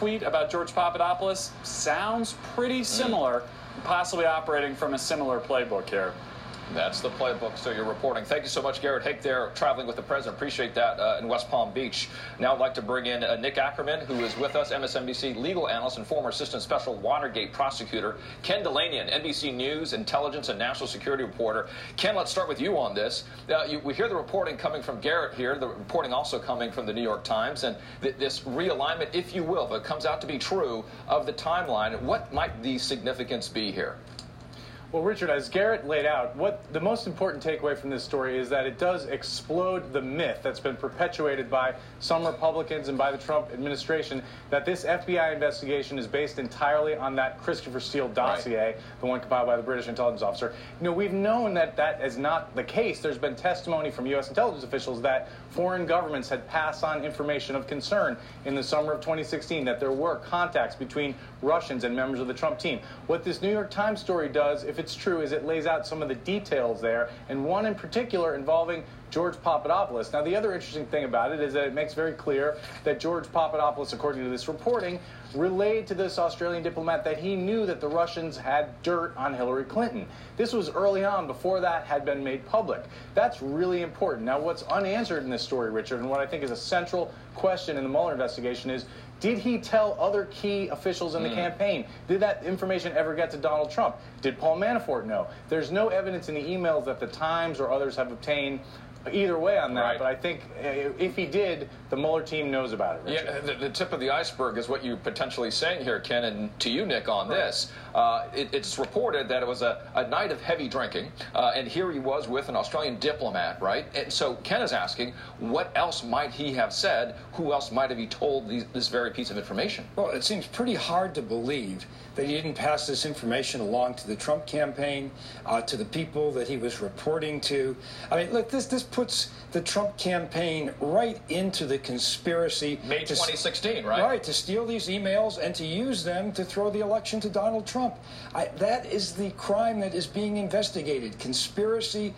tweet about George Papadopoulos sounds pretty similar, possibly operating from a similar playbook here. That's the playbook, so you're reporting. Thank you so much, Garrett Hake there, traveling with the president. Appreciate that in West Palm Beach. Now I'd like to bring in Nick Ackerman, who is with us, MSNBC legal analyst and former assistant special Watergate prosecutor. Ken Dilanian, NBC News, intelligence and national security reporter. Ken, let's start with you on this. We hear the reporting coming from Garrett here, the reporting also coming from the New York Times, and this realignment, if you will, if it comes out to be true, of the timeline. What might the significance be here? Well, Richard, as Garrett laid out, what the most important takeaway from this story is that it does explode the myth that's been perpetuated by some Republicans and by the Trump administration that this FBI investigation is based entirely on that Christopher Steele dossier, the one compiled by the British intelligence officer. You know, we've known that that is not the case. There's been testimony from U.S. intelligence officials that foreign governments had passed on information of concern in the summer of 2016, that there were contacts between Russians and members of the Trump team. What this New York Times story does, if it's true, is it lays out some of the details there, and one in particular involving George Papadopoulos. Now, the other interesting thing about it is that it makes very clear that George Papadopoulos, according to this reporting, relayed to this Australian diplomat that he knew that the Russians had dirt on Hillary Clinton. This was early on, before that had been made public. That's really important. Now, what's unanswered in this story, Richard, and what I think is a central question in the Mueller investigation is, did he tell other key officials in the campaign? Did that information ever get to Donald Trump? Did Paul Manafort know? There's no evidence in the emails that the Times or others have obtained either way on that, but I think if he did, the Mueller team knows about it, Richard. Yeah, the tip of the iceberg is what you're potentially saying here, Ken, and to you, Nick, on this. It's reported that it was a night of heavy drinking, and here he was with an Australian diplomat, right? And so Ken is asking, what else might he have said? Who else might have he told this very piece of information? Well, it seems pretty hard to believe that he didn't pass this information along to the Trump campaign, to the people that he was reporting to. I mean, look, this puts the Trump campaign right into the conspiracy. May 2016, right? Right, to steal these emails and to use them to throw the election to Donald Trump. That is the crime that is being investigated, conspiracy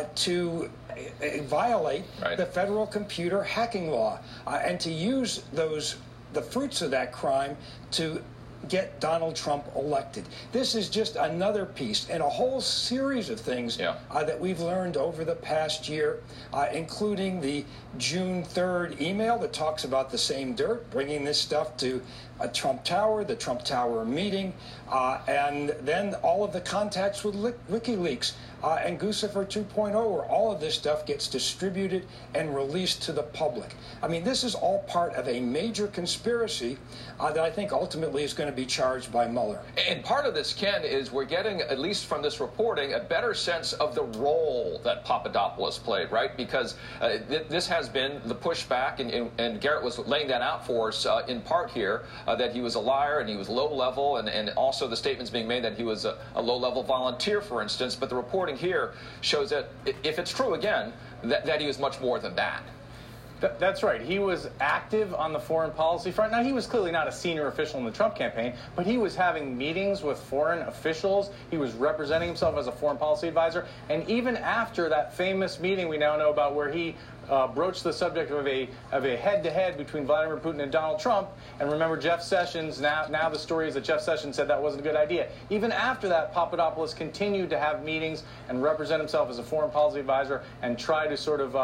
to violate the federal computer hacking law, and to use the fruits of that crime to get Donald Trump elected. This is just another piece in a whole series of things that we've learned over the past year, including the June 3rd email that talks about the same dirt, bringing this stuff to Trump Tower, the Trump Tower meeting, and then all of the contacts with WikiLeaks and Guccifer 2.0, where all of this stuff gets distributed and released to the public. I mean, this is all part of a major conspiracy that I think ultimately is going to be charged by Mueller. And part of this, Ken, is we're getting, at least from this reporting, a better sense of the role that Papadopoulos played, right? Because this has been the pushback, and Garrett was laying that out for us in part here, that he was a liar and he was low level, and also the statements being made that he was a low-level volunteer, for instance. But the reporting here shows that, if it's true again, that he was much more than that. That's right. He was active on the foreign policy front. Now, he was clearly not a senior official in the Trump campaign, but he was having meetings with foreign officials. He was representing himself as a foreign policy advisor. And even after that famous meeting we now know about, where he broached the subject of a head-to-head between Vladimir Putin and Donald Trump, and remember Jeff Sessions, now the story is that Jeff Sessions said that wasn't a good idea. Even after that, Papadopoulos continued to have meetings and represent himself as a foreign policy advisor and try to sort of,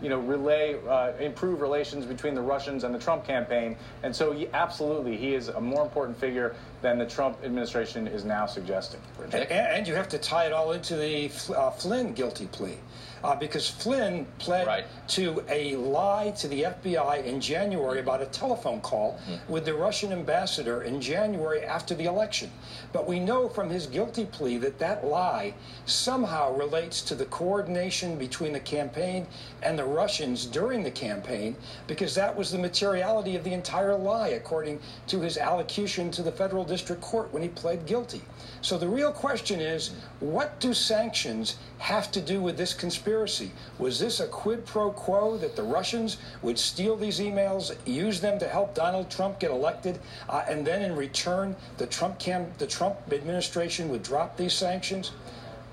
improve relations between the Russians and the Trump campaign. And so, absolutely, he is a more important figure than the Trump administration is now suggesting. And you have to tie it all into the Flynn guilty plea. Because Flynn pled to a lie to the FBI in January about a telephone call with the Russian ambassador in January after the election. But we know from his guilty plea that that lie somehow relates to the coordination between the campaign and the Russians during the campaign, because that was the materiality of the entire lie, according to his allocution to the federal district court when he pled guilty. So the real question is, what do sanctions have to do with this conspiracy? Was this a quid pro quo that the Russians would steal these emails, use them to help Donald Trump get elected, and then in return the Trump administration would drop these sanctions?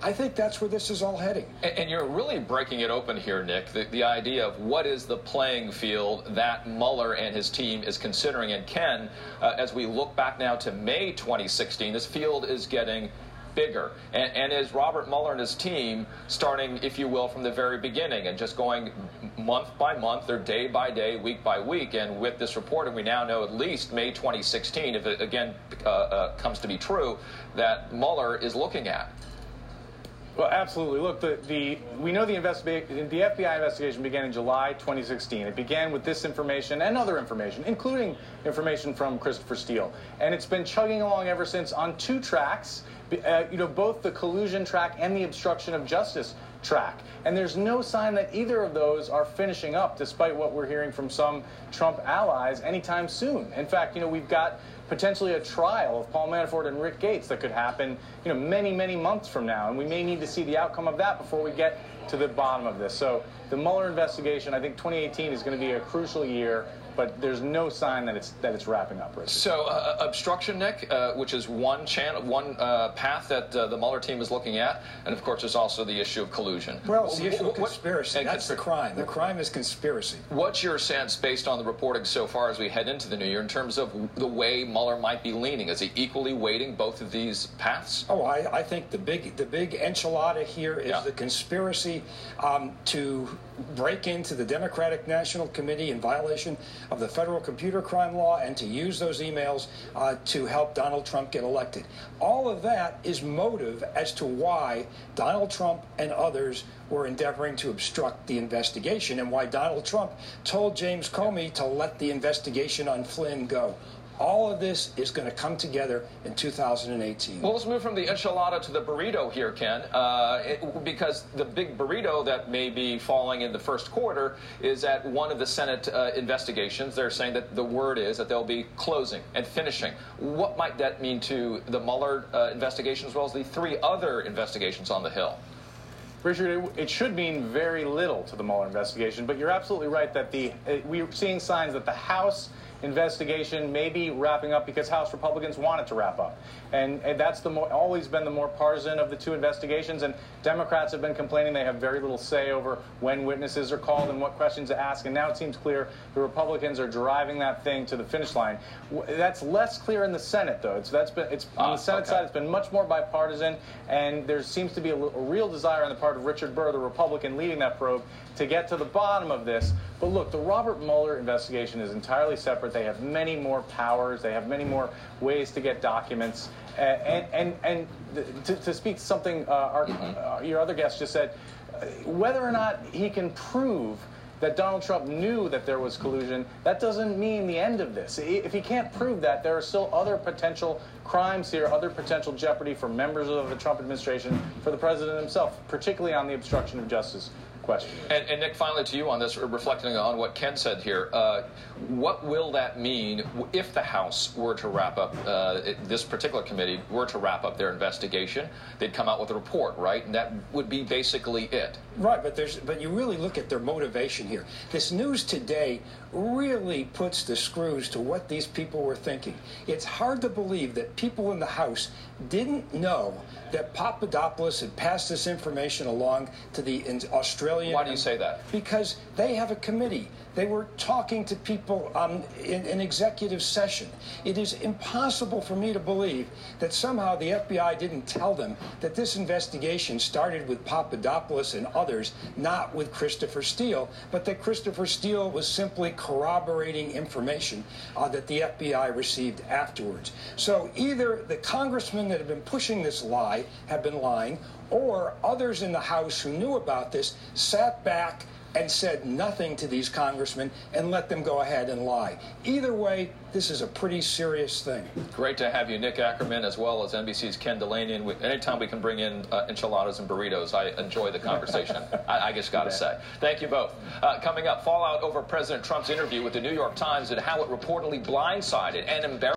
I think that's where this is all heading. And you're really breaking it open here, Nick, the idea of what is the playing field that Mueller and his team is considering. And Ken, as we look back now to May 2016, this field is getting bigger. And is Robert Mueller and his team starting, if you will, from the very beginning and just going month by month or day by day, week by week? And with this reporting, we now know at least May 2016, if it again comes to be true, that Mueller is looking at. Well, absolutely. Look, we know the FBI investigation began in July 2016. It began with this information and other information, including information from Christopher Steele. And it's been chugging along ever since on two tracks, both the collusion track and the obstruction of justice track. And there's no sign that either of those are finishing up, despite what we're hearing from some Trump allies, anytime soon. In fact, we've got potentially a trial of Paul Manafort and Rick Gates that could happen, many, many months from now. And we may need to see the outcome of that before we get to the bottom of this. So the Mueller investigation, I think 2018 is going to be a crucial year, but there's no sign that it's wrapping up, Richard. So obstruction, Nick, which is one path that the Mueller team is looking at, and of course there's also the issue of collusion. Well, it's the issue of conspiracy. That's the crime. The crime is conspiracy. What's your sense, based on the reporting so far as we head into the new year, in terms of the way Mueller might be leaning? Is he equally weighting both of these paths? Oh, I think the big enchilada here is the conspiracy to break into the Democratic National Committee in violation of the federal computer crime law and to use those emails to help Donald Trump get elected. All of that is motive as to why Donald Trump and others were endeavoring to obstruct the investigation and why Donald Trump told James Comey to let the investigation on Flynn go. All of this is going to come together in 2018. Well, let's move from the enchilada to the burrito here, Ken, because the big burrito that may be falling in the first quarter is at one of the Senate investigations. They're saying that the word is that they'll be closing and finishing. What might that mean to the Mueller investigation as well as the three other investigations on the Hill? Richard, it should mean very little to the Mueller investigation, but you're absolutely right that we're seeing signs that the House investigation may be wrapping up because House Republicans want it to wrap up. And that's always been the more partisan of the two investigations. And Democrats have been complaining they have very little say over when witnesses are called and what questions to ask. And now it seems clear the Republicans are driving that thing to the finish line. That's less clear in the Senate, though. It's on the Senate side, it's been much more bipartisan. And there seems to be a real desire on the part of Richard Burr, the Republican leading that probe, to get to the bottom of this. But look, the Robert Mueller investigation is entirely separate. They have many more powers. They have many more ways to get documents. And to speak to something your other guest just said, whether or not he can prove that Donald Trump knew that there was collusion, that doesn't mean the end of this. If he can't prove that, there are still other potential crimes here, other potential jeopardy for members of the Trump administration, for the president himself, particularly on the obstruction of justice question. And Nick, finally to you on this, reflecting on what Ken said here, what will that mean if the House were to wrap up, this particular committee were to wrap up their investigation? They'd come out with a report, right? And that would be basically it. Right, but you really look at their motivation here. This news today really puts the screws to what these people were thinking. It's hard to believe that people in the House didn't know that Papadopoulos had passed this information along to the Australian... Why do you say that? Because they have a committee. They were talking to people in an executive session. It is impossible for me to believe that somehow the FBI didn't tell them that this investigation started with Papadopoulos and others, not with Christopher Steele, but that Christopher Steele was simply corroborating information that the FBI received afterwards. So either the congressmen that have been pushing this lie have been lying, or others in the House who knew about this sat back and said nothing to these congressmen and let them go ahead and lie. Either way, this is a pretty serious thing. Great to have you, Nick Ackerman, as well as NBC's Ken Delaney. And anytime we can bring in enchiladas and burritos, I enjoy the conversation. I just got to say. Thank you both. Coming up, fallout over President Trump's interview with the New York Times and how it reportedly blindsided and embarrassed